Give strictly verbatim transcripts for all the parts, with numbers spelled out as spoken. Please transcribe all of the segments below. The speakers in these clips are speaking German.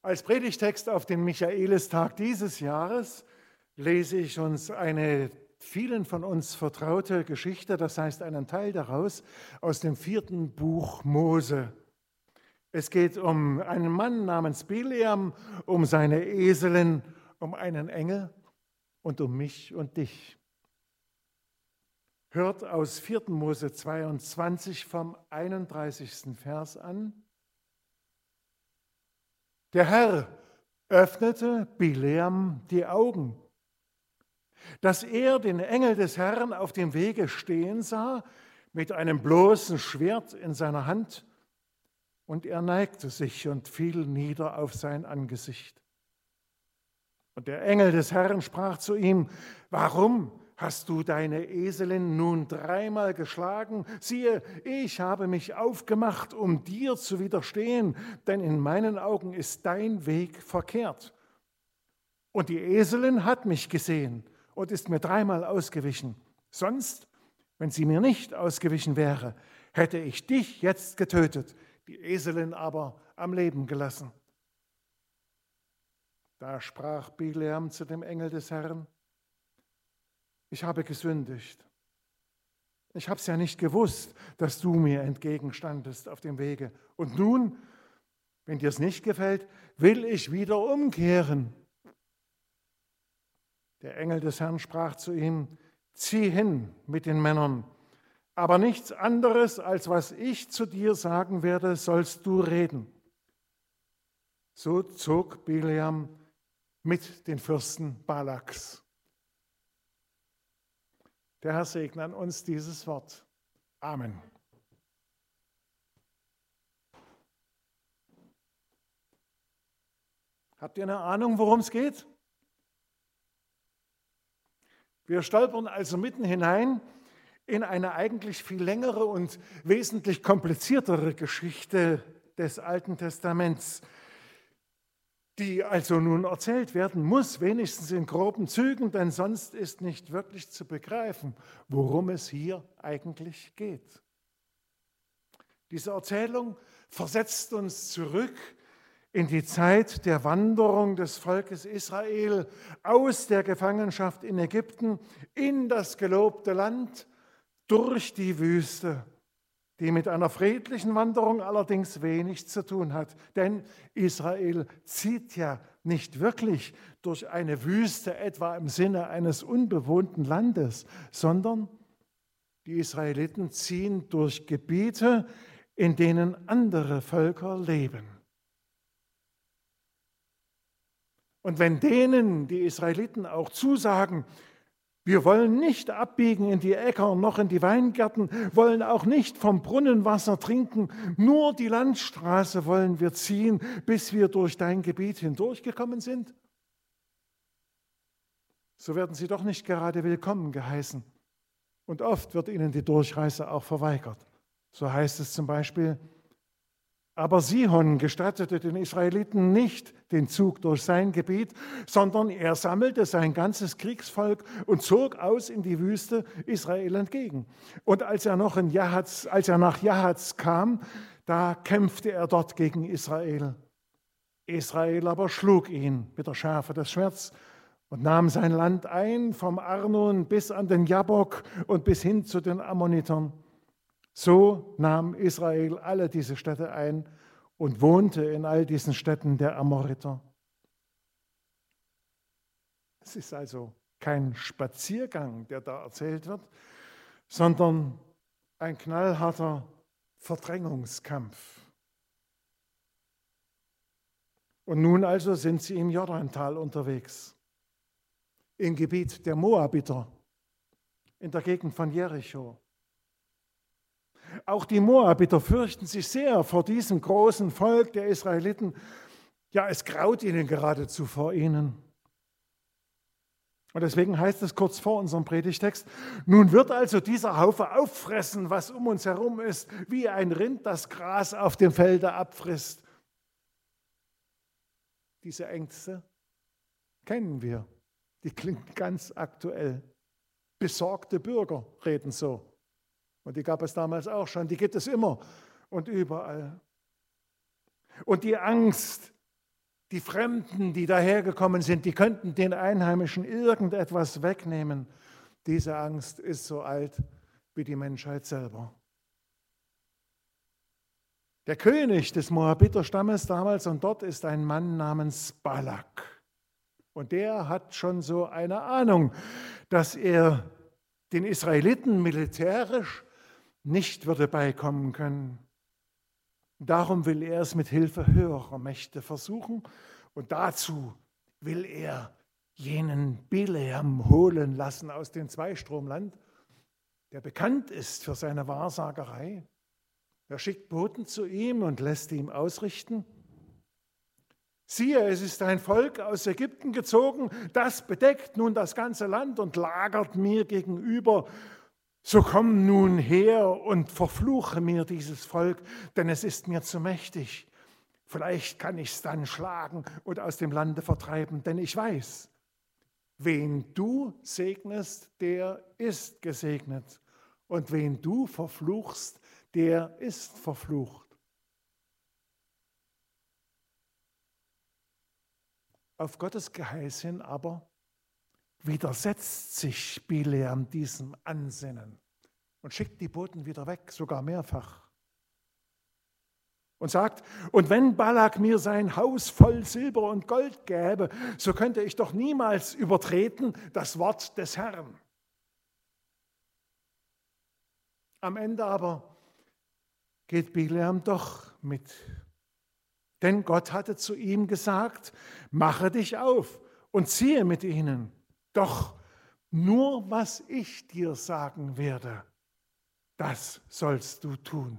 Als Predigtext auf den Michaelistag dieses Jahres lese ich uns eine vielen von uns vertraute Geschichte, das heißt einen Teil daraus, aus dem vierten Buch Mose. Es geht um einen Mann namens Bileam, um seine Eselin, um einen Engel und um mich und dich. Hört aus vierten Mose zweiundzwanzig vom einunddreißigsten Vers an. Der Herr öffnete Bileam die Augen, dass er den Engel des Herrn auf dem Wege stehen sah, mit einem bloßen Schwert in seiner Hand, und er neigte sich und fiel nieder auf sein Angesicht. Und der Engel des Herrn sprach zu ihm: Warum hast du deine Eselin nun dreimal geschlagen? Siehe, ich habe mich aufgemacht, um dir zu widerstehen, denn in meinen Augen ist dein Weg verkehrt. Und die Eselin hat mich gesehen und ist mir dreimal ausgewichen. Sonst, wenn sie mir nicht ausgewichen wäre, hätte ich dich jetzt getötet, die Eselin aber am Leben gelassen. Da sprach Bileam zu dem Engel des Herrn: Ich habe gesündigt. Ich habe es ja nicht gewusst, dass du mir entgegenstandest auf dem Wege. Und nun, wenn dir es nicht gefällt, will ich wieder umkehren. Der Engel des Herrn sprach zu ihm: Zieh hin mit den Männern, aber nichts anderes, als was ich zu dir sagen werde, sollst du reden. So zog Bileam mit den Fürsten Balaks. Der Herr segne an uns dieses Wort. Amen. Habt ihr eine Ahnung, worum es geht? Wir stolpern also mitten hinein in eine eigentlich viel längere und wesentlich kompliziertere Geschichte des Alten Testaments, die also nun erzählt werden muss, wenigstens in groben Zügen, denn sonst ist nicht wirklich zu begreifen, worum es hier eigentlich geht. Diese Erzählung versetzt uns zurück in die Zeit der Wanderung des Volkes Israel aus der Gefangenschaft in Ägypten in das gelobte Land durch die Wüste, die mit einer friedlichen Wanderung allerdings wenig zu tun hat. Denn Israel zieht ja nicht wirklich durch eine Wüste, etwa im Sinne eines unbewohnten Landes, sondern die Israeliten ziehen durch Gebiete, in denen andere Völker leben. Und wenn denen die Israeliten auch zusagen, wir wollen nicht abbiegen in die Äcker noch in die Weingärten, wollen auch nicht vom Brunnenwasser trinken, nur die Landstraße wollen wir ziehen, bis wir durch dein Gebiet hindurchgekommen sind, so werden sie doch nicht gerade willkommen geheißen. Und oft wird ihnen die Durchreise auch verweigert. So heißt es zum Beispiel: Aber Sihon gestattete den Israeliten nicht den Zug durch sein Gebiet, sondern er sammelte sein ganzes Kriegsvolk und zog aus in die Wüste Israel entgegen. Und als er, noch in Jahaz, als er nach Jahaz kam, da kämpfte er dort gegen Israel. Israel aber schlug ihn mit der Schärfe des Schwerts und nahm sein Land ein, vom Arnon bis an den Jabbok und bis hin zu den Ammonitern. So nahm Israel alle diese Städte ein und wohnte in all diesen Städten der Amoriter. Es ist also kein Spaziergang, der da erzählt wird, sondern ein knallharter Verdrängungskampf. Und nun also sind sie im Jordantal unterwegs, im Gebiet der Moabiter, in der Gegend von Jericho. Auch die Moabiter fürchten sich sehr vor diesem großen Volk der Israeliten. Ja, es graut ihnen geradezu vor ihnen. Und deswegen heißt es kurz vor unserem Predigtext: Nun wird also dieser Haufe auffressen, was um uns herum ist, wie ein Rind das Gras auf dem Felde abfrisst. Diese Ängste kennen wir. Die klingen ganz aktuell. Besorgte Bürger reden so. Und die gab es damals auch schon, die gibt es immer und überall. Und die Angst, Die Fremden, die dahergekommen sind, die könnten den Einheimischen irgendetwas wegnehmen. Diese Angst ist so alt wie die Menschheit selber. Der König des Moabiterstammes damals, und dort ist ein Mann namens Balak. Und der hat schon so eine Ahnung, dass er den Israeliten militärisch nicht würde beikommen können. Darum will er es mit Hilfe höherer Mächte versuchen. Und dazu will er jenen Bileam holen lassen aus dem Zweistromland, der bekannt ist für seine Wahrsagerei. Er schickt Boten zu ihm und lässt ihm ausrichten: Siehe, es ist ein Volk aus Ägypten gezogen, das bedeckt nun das ganze Land und lagert mir gegenüber. So komm nun her und verfluche mir dieses Volk, denn es ist mir zu mächtig. Vielleicht kann ich es dann schlagen und aus dem Lande vertreiben, denn ich weiß, wen du segnest, der ist gesegnet. Und wen du verfluchst, der ist verflucht. Auf Gottes Geheiß hin aber widersetzt sich Bileam diesem Ansinnen und schickt die Boten wieder weg, sogar mehrfach. Und sagt: Und wenn Balak mir sein Haus voll Silber und Gold gäbe, so könnte ich doch niemals übertreten das Wort des Herrn. Am Ende aber geht Bileam doch mit. Denn Gott hatte zu ihm gesagt: Mache dich auf und ziehe mit ihnen. Doch nur was ich dir sagen werde, das sollst du tun.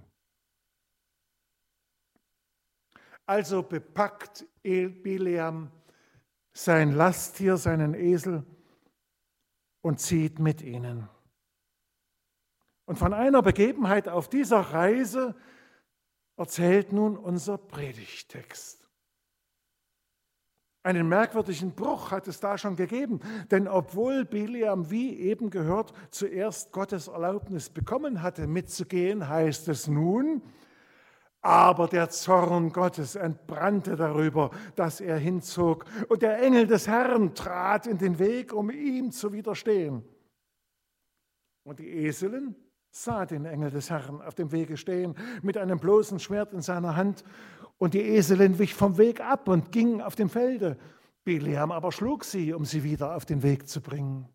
Also bepackt Bileam sein Lasttier, seinen Esel, und zieht mit ihnen. Und von einer Begebenheit auf dieser Reise erzählt nun unser Predigttext. Einen merkwürdigen Bruch hat es da schon gegeben, denn obwohl Bileam, wie eben gehört, zuerst Gottes Erlaubnis bekommen hatte, mitzugehen, heißt es nun: Aber der Zorn Gottes entbrannte darüber, dass er hinzog, und der Engel des Herrn trat in den Weg, um ihm zu widerstehen. Und die Eselin sah den Engel des Herrn auf dem Wege stehen, mit einem bloßen Schwert in seiner Hand, und die Eselin wich vom Weg ab und ging auf dem Felde. Bileam aber schlug sie, um sie wieder auf den Weg zu bringen.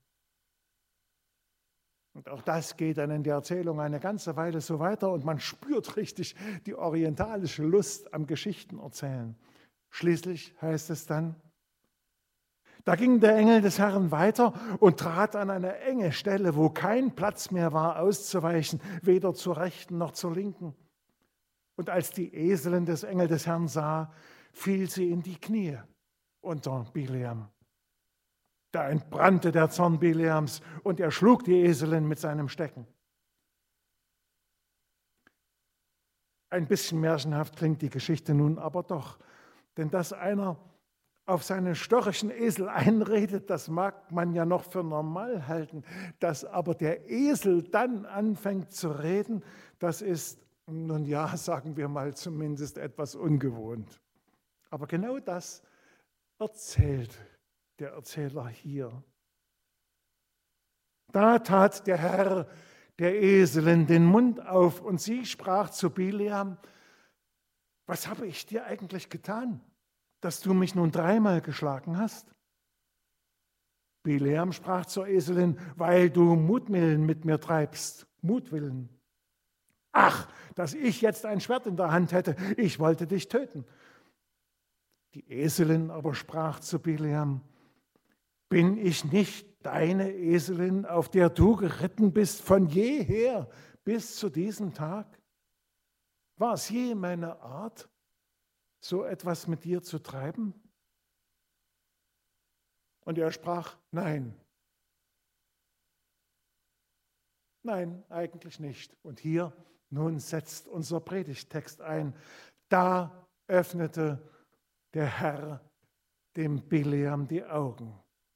Und auch das geht dann in der Erzählung eine ganze Weile so weiter und man spürt richtig die orientalische Lust am Geschichtenerzählen. Schließlich heißt es dann: Da ging der Engel des Herrn weiter und trat an eine enge Stelle, wo kein Platz mehr war, auszuweichen, weder zur rechten noch zur linken. Und als die Eselin des Engel des Herrn sah, fiel sie in die Knie unter Bileam. Da entbrannte der Zorn Bileams und er schlug die Eselin mit seinem Stecken. Ein bisschen märchenhaft klingt die Geschichte nun aber doch, denn dass einer auf seinen störrischen Esel einredet, das mag man ja noch für normal halten. Dass aber der Esel dann anfängt zu reden, das ist, nun ja, sagen wir mal, zumindest etwas ungewohnt. Aber genau das erzählt der Erzähler hier. Da tat der Herr der Eselin den Mund auf und sie sprach zu Bileam: Was habe ich dir eigentlich getan, dass du mich nun dreimal geschlagen hast? Bileam sprach zur Eselin: Weil du Mutwillen mit mir treibst. Mutwillen. Ach, dass ich jetzt ein Schwert in der Hand hätte, ich wollte dich töten. Die Eselin aber sprach zu Bileam: Bin ich nicht deine Eselin, auf der du geritten bist von jeher bis zu diesem Tag? War es je meine Art, so etwas mit dir zu treiben? Und er sprach: Nein. Nein, eigentlich nicht. Und hier nun setzt unser Predigttext ein. Da öffnete der Herr dem Bileam die Augen,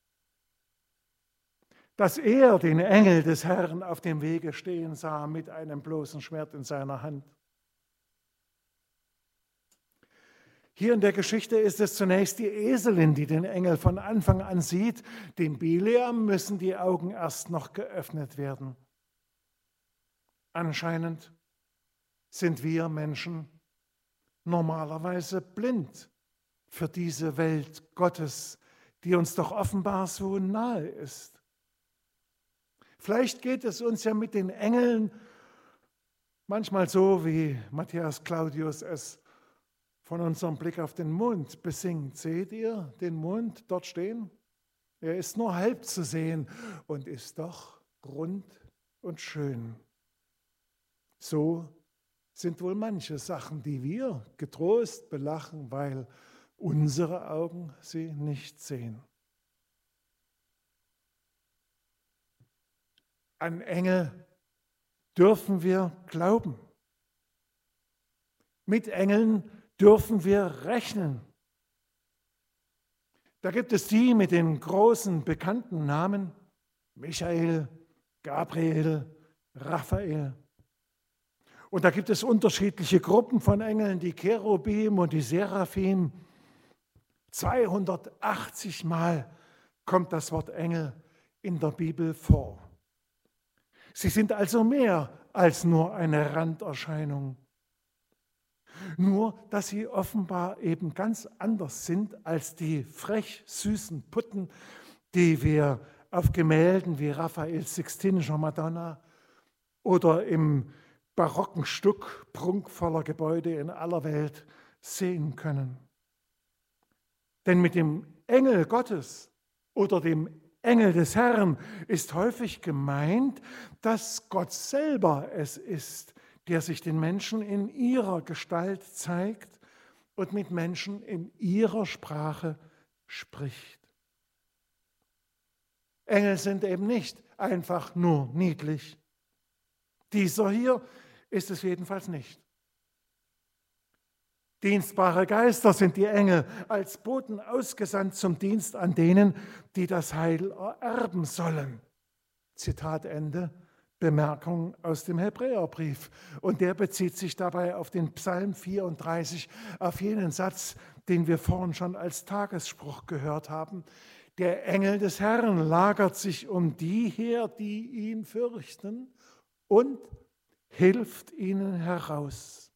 dass er den Engel des Herrn auf dem Wege stehen sah mit einem bloßen Schwert in seiner Hand. Hier in der Geschichte ist es zunächst die Eselin, die den Engel von Anfang an sieht. Dem Bileam müssen die Augen erst noch geöffnet werden. Anscheinend sind wir Menschen normalerweise blind für diese Welt Gottes, die uns doch offenbar so nahe ist. Vielleicht geht es uns ja mit den Engeln manchmal so, wie Matthias Claudius es von unserem Blick auf den Mond besingt. Seht ihr den Mond dort stehen? Er ist nur halb zu sehen und ist doch rund und schön. So sind wohl manche Sachen, die wir getrost belachen, weil unsere Augen sie nicht sehen. An Engel dürfen wir glauben. Mit Engeln dürfen wir rechnen. Da gibt es die mit den großen bekannten Namen Michael, Gabriel, Raphael. Und da gibt es unterschiedliche Gruppen von Engeln, die Cherubim und die Seraphim. zweihundertachtzig Mal kommt das Wort Engel in der Bibel vor. Sie sind also mehr als nur eine Randerscheinung. Nur, dass sie offenbar eben ganz anders sind als die frech süßen Putten, die wir auf Gemälden wie Raphaels Sixtinischer Madonna oder im barocken Stuck prunkvoller Gebäude in aller Welt sehen können. Denn mit dem Engel Gottes oder dem Engel des Herrn ist häufig gemeint, dass Gott selber es ist, der sich den Menschen in ihrer Gestalt zeigt und mit Menschen in ihrer Sprache spricht. Engel sind eben nicht einfach nur niedlich. Dieser hier ist es jedenfalls nicht. Dienstbare Geister sind die Engel, als Boten ausgesandt zum Dienst an denen, die das Heil ererben sollen. Zitat Ende. Bemerkung aus dem Hebräerbrief. Und der bezieht sich dabei auf den Psalm vierunddreißig, auf jenen Satz, den wir vorhin schon als Tagesspruch gehört haben. Der Engel des Herrn lagert sich um die her, die ihn fürchten, und hilft ihnen heraus.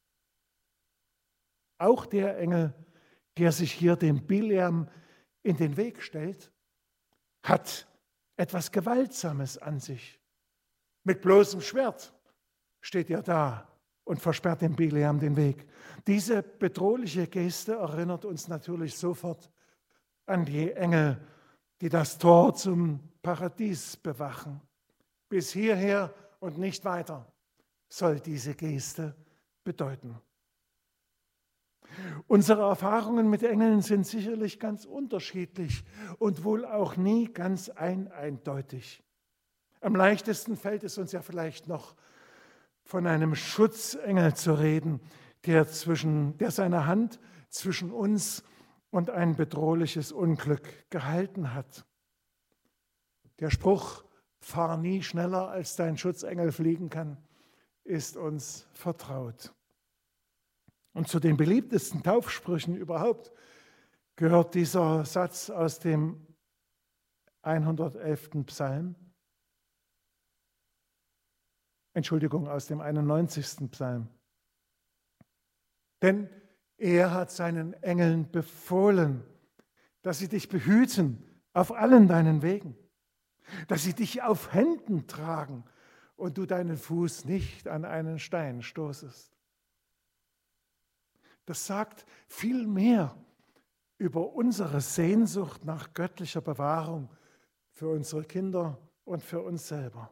Auch der Engel, der sich hier dem Bileam in den Weg stellt, hat etwas Gewaltsames an sich. Mit bloßem Schwert steht er da und versperrt dem Bileam den Weg. Diese bedrohliche Geste erinnert uns natürlich sofort an die Engel, die das Tor zum Paradies bewachen. Bis hierher und nicht weiter soll diese Geste bedeuten. Unsere Erfahrungen mit Engeln sind sicherlich ganz unterschiedlich und wohl auch nie ganz ein eindeutig. Am leichtesten fällt es uns ja vielleicht noch, von einem Schutzengel zu reden, der, zwischen, der seine Hand zwischen uns und ein bedrohliches Unglück gehalten hat. Der Spruch, fahr nie schneller, als dein Schutzengel fliegen kann, ist uns vertraut. Und zu den beliebtesten Taufsprüchen überhaupt gehört dieser Satz aus dem hundertelften Psalm. Entschuldigung, aus dem einundneunzigsten Psalm. Denn er hat seinen Engeln befohlen, dass sie dich behüten auf allen deinen Wegen, dass sie dich auf Händen tragen und du deinen Fuß nicht an einen Stein stoßest. Das sagt viel mehr über unsere Sehnsucht nach göttlicher Bewahrung für unsere Kinder und für uns selber.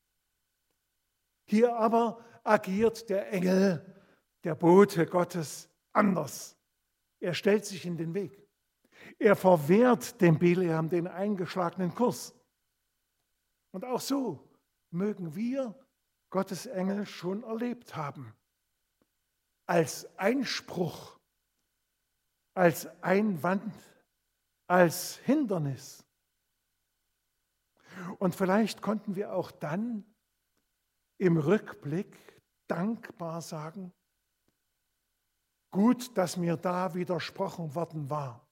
Hier aber agiert der Engel, der Bote Gottes, anders. Er stellt sich in den Weg. Er verwehrt dem Bileam den eingeschlagenen Kurs. Und auch so mögen wir Gottes Engel schon erlebt haben. Als Einspruch, als Einwand, als Hindernis. Und vielleicht konnten wir auch dann im Rückblick dankbar sagen, Gut, dass mir da widersprochen worden war.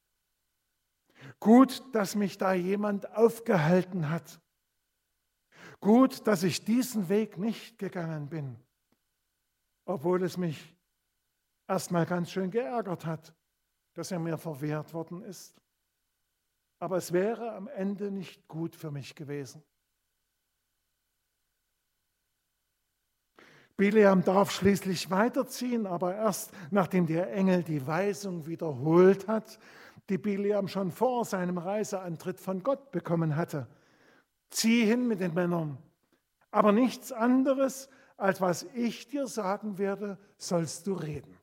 Gut, dass mich da jemand aufgehalten hat. Gut, dass ich diesen Weg nicht gegangen bin, obwohl es mich erstmal ganz schön geärgert hat, dass er mir verwehrt worden ist. Aber es wäre am Ende nicht gut für mich gewesen. Bileam darf schließlich weiterziehen, aber erst nachdem der Engel die Weisung wiederholt hat, die Bileam schon vor seinem Reiseantritt von Gott bekommen hatte. Zieh hin mit den Männern, aber nichts anderes, als was ich dir sagen werde, sollst du reden.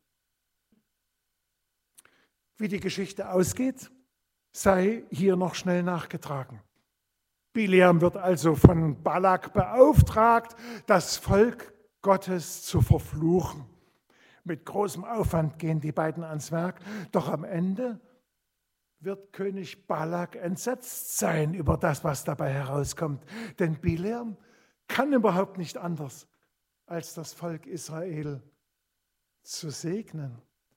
Wie die Geschichte ausgeht, sei hier noch schnell nachgetragen. Bileam wird also von Balak beauftragt, das Volk Gottes zu verfluchen. Mit großem Aufwand gehen die beiden ans Werk, doch am Ende wird König Balak entsetzt sein über das, was dabei herauskommt. Denn Bileam kann überhaupt nicht anders, als das Volk Israel zu segnen.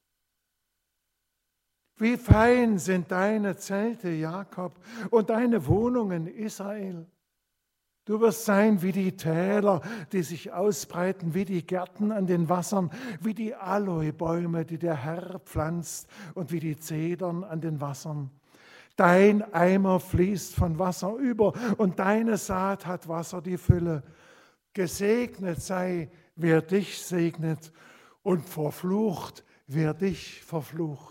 Wie fein sind deine Zelte, Jakob, und deine Wohnungen, Israel. Du wirst sein wie die Täler, die sich ausbreiten, wie die Gärten an den Wassern, wie die Aloebäume, die der Herr pflanzt, und wie die Zedern an den Wassern. Dein Eimer fließt von Wasser über, und deine Saat hat Wasser die Fülle. Gesegnet sei, wer dich segnet, und verflucht, wer dich verflucht.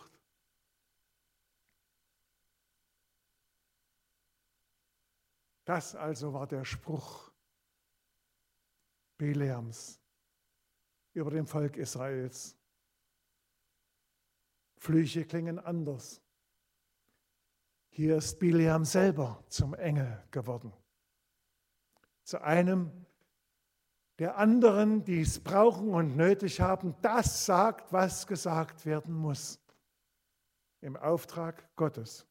Das also war der Spruch Bileams über dem Volk Israels. Flüche klingen anders. Hier ist Bileam selber zum Engel geworden. Zu einem, der anderen, die es brauchen und nötig haben, das sagt, was gesagt werden muss. Im Auftrag Gottes.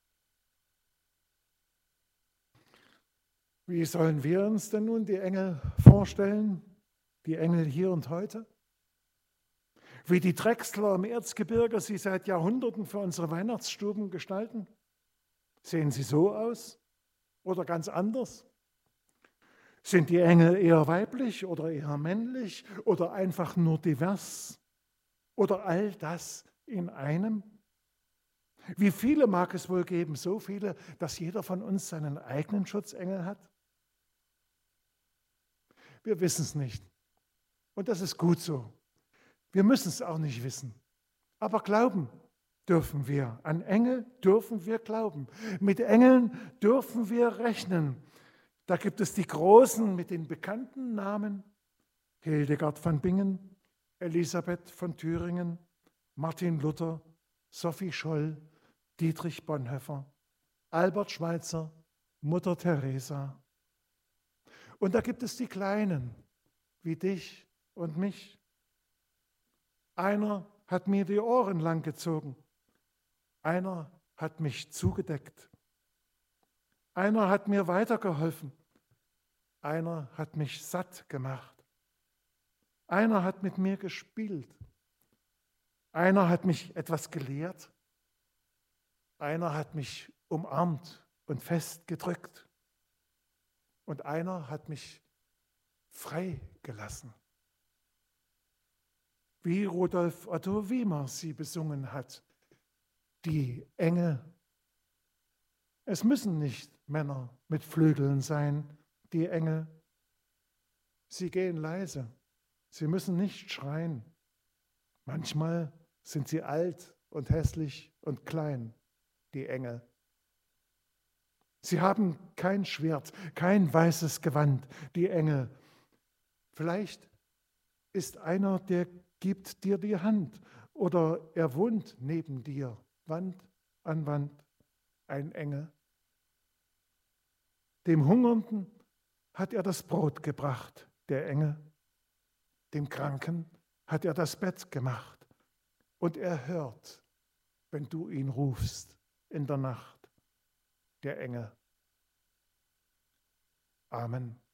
Wie sollen wir uns denn nun die Engel vorstellen, die Engel hier und heute? Wie die Drechsler im Erzgebirge sie seit Jahrhunderten für unsere Weihnachtsstuben gestalten? Sehen sie so aus oder ganz anders? Sind die Engel eher weiblich oder eher männlich oder einfach nur divers? Oder all das in einem? Wie viele mag es wohl geben? So viele, dass jeder von uns seinen eigenen Schutzengel hat? Wir wissen es nicht. Und das ist gut so. Wir müssen es auch nicht wissen. Aber glauben dürfen wir. An Engel dürfen wir glauben. Mit Engeln dürfen wir rechnen. Da gibt es die Großen mit den bekannten Namen. Hildegard von Bingen, Elisabeth von Thüringen, Martin Luther, Sophie Scholl, Dietrich Bonhoeffer, Albert Schweitzer, Mutter Teresa. Und da gibt es die Kleinen, wie dich und mich. Einer hat mir die Ohren lang gezogen. Einer hat mich zugedeckt. Einer hat mir weitergeholfen. Einer hat mich satt gemacht. Einer hat mit mir gespielt. Einer hat mich etwas gelehrt. Einer hat mich umarmt und fest gedrückt. Und einer hat mich frei gelassen. Wie Rudolf Otto Wiemer sie besungen hat, die Engel. Es müssen nicht Männer mit Flügeln sein, die Engel. Sie gehen leise, sie müssen nicht schreien. Manchmal sind sie alt und hässlich und klein, die Engel. Sie haben kein Schwert, kein weißes Gewand, die Engel. Vielleicht ist einer, der gibt dir die Hand oder er wohnt neben dir, Wand an Wand, ein Engel. Dem Hungernden hat er das Brot gebracht, der Engel. Dem Kranken hat er das Bett gemacht und er hört, wenn du ihn rufst in der Nacht. Der Engel. Amen.